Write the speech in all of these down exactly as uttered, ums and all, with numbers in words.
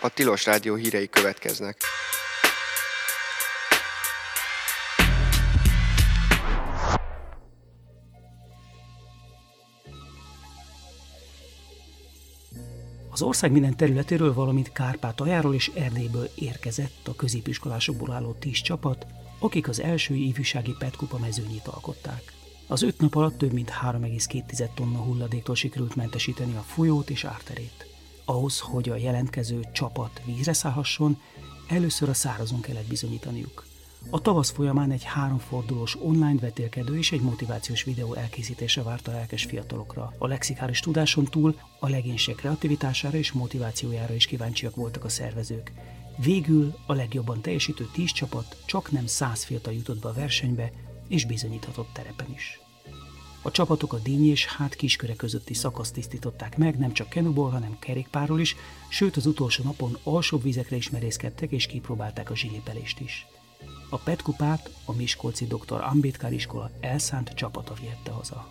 A Tilos Rádió hírei következnek. Az ország minden területéről, valamint Kárpátaljáról és Erdélyből érkezett a középiskolásokból álló tíz csapat, akik az első ifjúsági Petkupa mezőnyét alkották. Az öt nap alatt több mint három egész két tonna hulladéktól sikerült mentesíteni a folyót és árterét. Ahhoz, hogy a jelentkező csapat vízre szállhasson, először a szárazon kellett bizonyítaniuk. A tavasz folyamán egy háromfordulós online vetélkedő és egy motivációs videó elkészítése várta a lelkes fiatalokra. A lexikális tudáson túl a legénység kreativitására és motivációjára is kíváncsiak voltak a szervezők. Végül a legjobban teljesítő tíz csapat csak nem száz fiatal jutott be a versenybe, és bizonyíthatott terepen is. A csapatok a Díny és Hát Kisköre közötti szakaszt tisztították meg, nem csak kenuból, hanem kerékpárról is, sőt az utolsó napon alsóbb vizekre is merészkedtek és kipróbálták a zsilipelést is. A Petkupát a miskolci doktor Ambédkár iskola elszánt csapata vihette haza.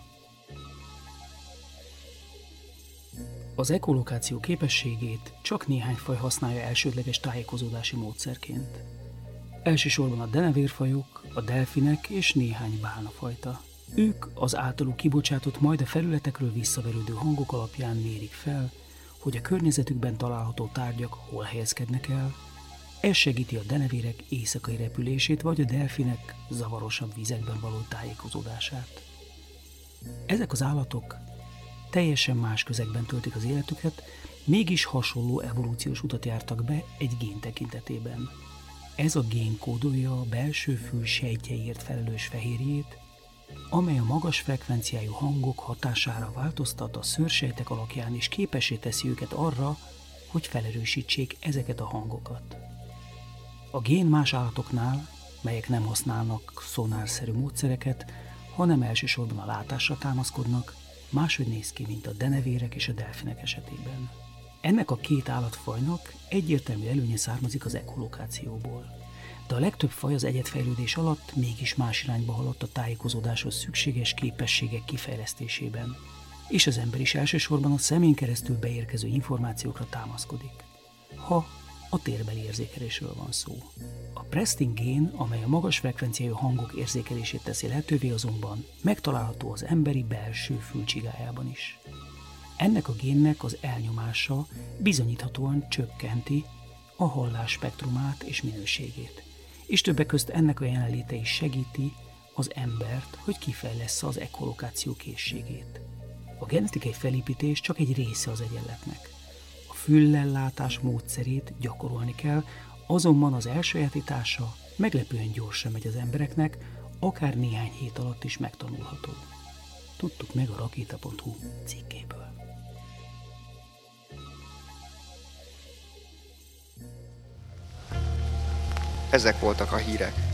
Az ekolokáció képességét csak néhány faj használja elsődleges tájékozódási módszerként. Elsősorban a denevérfajok, a delfinek és néhány bálnafajta. Ők az általuk kibocsátott, majd a felületekről visszaverődő hangok alapján mérik fel, hogy a környezetükben található tárgyak hol helyezkednek el. Ez segíti a denevérek éjszakai repülését, vagy a delfinek zavarosabb vizekben való tájékozódását. Ezek az állatok teljesen más közegben töltik az életüket, mégis hasonló evolúciós utat jártak be egy gén tekintetében. Ez a gén kódolja a belső fül sejtjeiért felelős fehérjét, amely a magas frekvenciájú hangok hatására változtat a szőrsejtek alakján, és képessé teszi őket arra, hogy felerősítsék ezeket a hangokat. A gén más állatoknál, melyek nem használnak szonárszerű módszereket, hanem elsősorban a látásra támaszkodnak, máshogy néz ki, mint a denevérek és a delfinek esetében. Ennek a két állatfajnak egyértelmű előnye származik az ekolokációból. De a legtöbb faj az egyedfejlődés alatt mégis más irányba haladt a tájékozódáshoz szükséges képességek kifejlesztésében, és az ember is elsősorban a szemén keresztül beérkező információkra támaszkodik, ha a térbeli érzékelésről van szó. A Prestin gén, amely a magas frekvenciájú hangok érzékelését teszi lehetővé, azonban megtalálható az emberi belső fülcsigájában is. Ennek a génnek az elnyomása bizonyíthatóan csökkenti a hallás spektrumát és minőségét, és többek közt ennek a jelenléte is segíti az embert, hogy kifejlessze az ekolokáció készségét. A genetikai felépítés csak egy része az egyenletnek. A füllellátás módszerét gyakorolni kell, azonban az elsajátítása meglepően gyorsan megy az embereknek, akár néhány hét alatt is megtanulható. Tudtuk meg a rakéta pont hu cikkéből. Ezek voltak a hírek.